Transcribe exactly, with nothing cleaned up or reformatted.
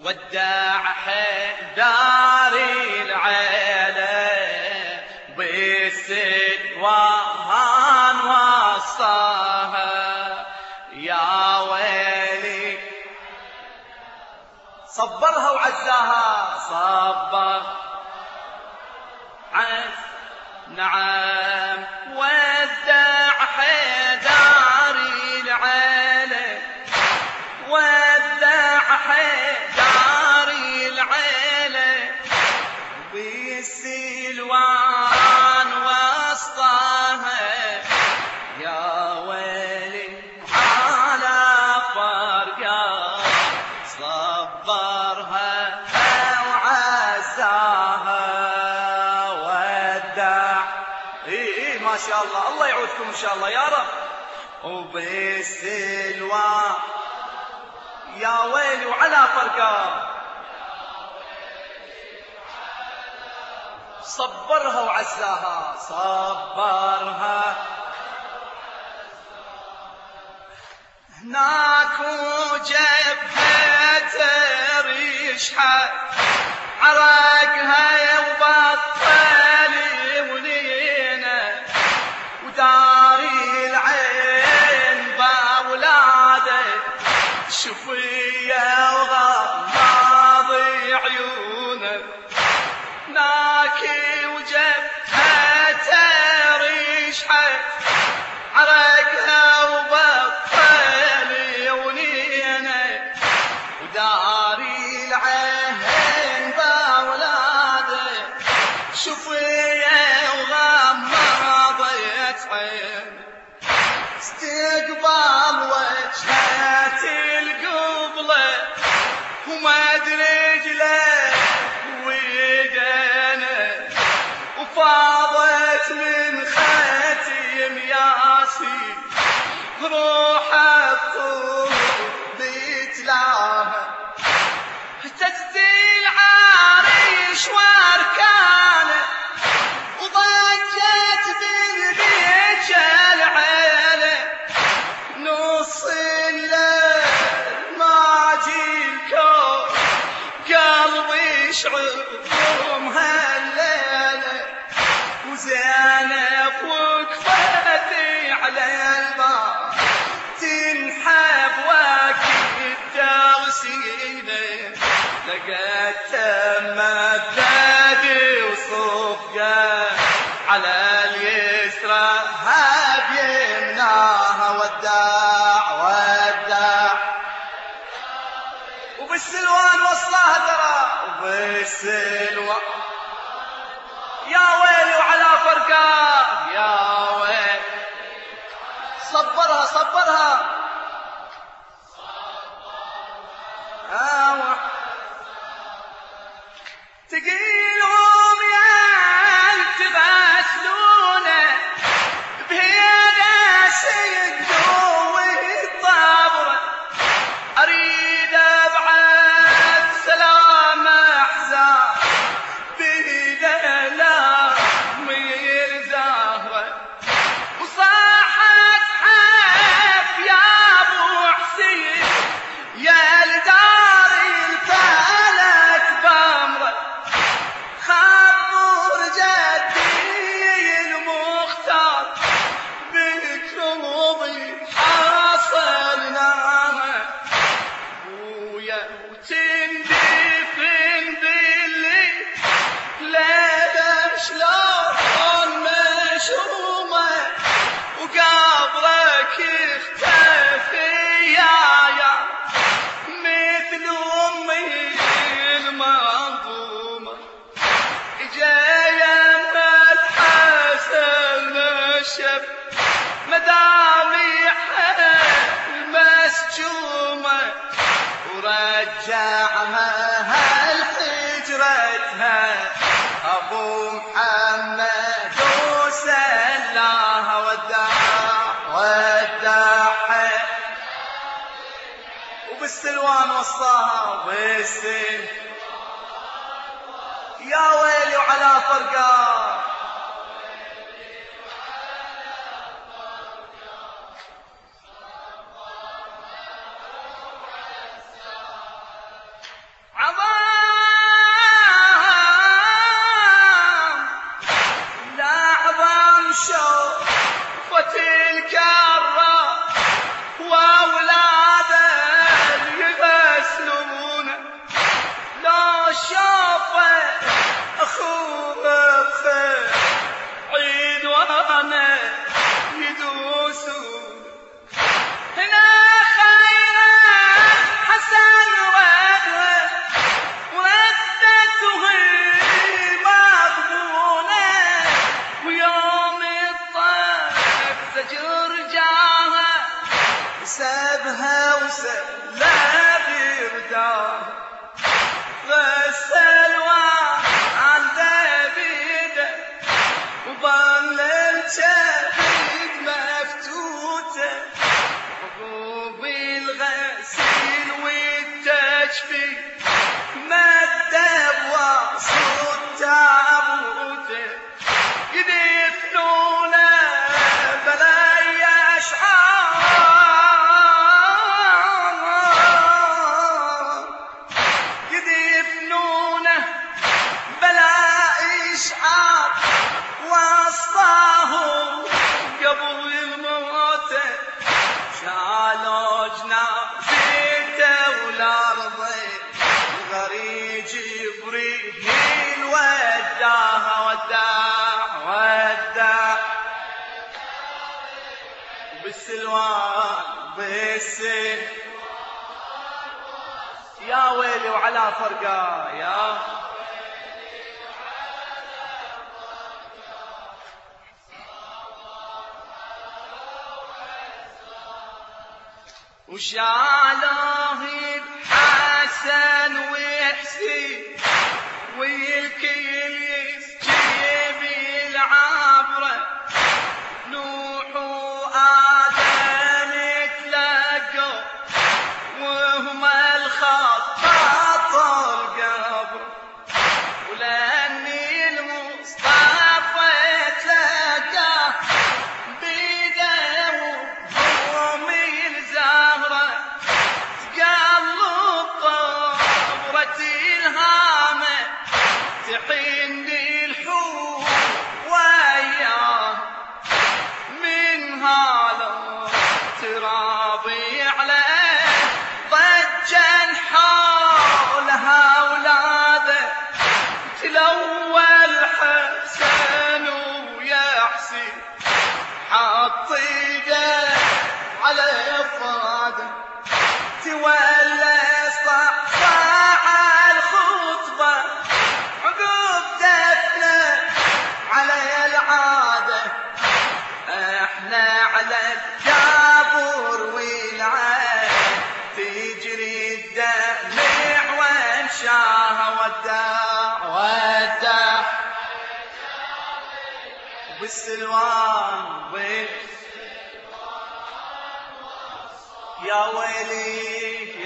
ودع حدار العيلة بالسلوان وصاها يا ويلي. صبرها وعزاها صبر عز نعم. ودع حدار العيلة ودع حدار العيلة بالسلوان وسطها يا ويلي على فرقة. صبرها وعزاها ودع. إيه ما شاء الله، الله يعودكم إن شاء الله يا رب. وبالسلوان يا ويلي وعلى فرقة. صبرها وعزاها صبرها. هناك وجبهة ريشها عرقها وبطل ولينا وداري العين باولاده شفية وغماض عيونه. ناكي وجبهة ريشها عرقها وبطل ونينه وداري العين باولاده شفية وغماض عيونه. استقبال وجهة القبلة ومد رجله ويدينه وفاضت من ختم ياسين روح الطول بيتلاها. تجدي العريش واركانه وضجت بالبيت العيله نص الليل ما جيكم قلبي يشعرهم هالليله. وزينب وقفت على الباب تنحب وقت التغسيله لقت تمدد وصفقه على اليسرى هاب يمناها. وداع وداع وبالسلوان وصلها ترى وبالسلوان يا ويلي وعلى فرقة يا ويلي. صبرها صبرها آه. تقيلهم يا تغسلونه بهيدا سيدو الطابرة أريد أبعد سلام أحزان بهيدا لا ميل زهرة. وصاحت حف يا أبو حسين يا لدار الفلك بامرة خبر جدي المختار بكروبي حاصلناها ويا وتندفن باللي ليلة شلون مشومة وقبرك اختفي يا يا مثل أمي المنظومة. جاية الحسن الشب مدامعها المسجومة ورجعها هالحجرتها أبو محمد وسلاها. وداع وداع وبالسلوان وصاها وبالسلوان يا ويلي وعلى فرقة. جبريل وداها وداع وداع بالسلوان بالسلوان يا ويلي وعلى فرقا يا وشاله الحسن وحسين والكل يسجب العبره نوح وآدم تلقوا وهم الخطاط القبر ولاني المصطفى تلقاه بيده وهم الزهره تقلب طبرة الهامه تحن الحور وياه من هذا ترابي عليه ضجا حولها اولاده تلوى الحسن ويحسن حط ايده على فراده تولى صحصاح الخطبه عقب دفنه على العاده احنا على الجابر والعين تجري الدمع وانشاها وداع وداع بالسلوان يا ويلي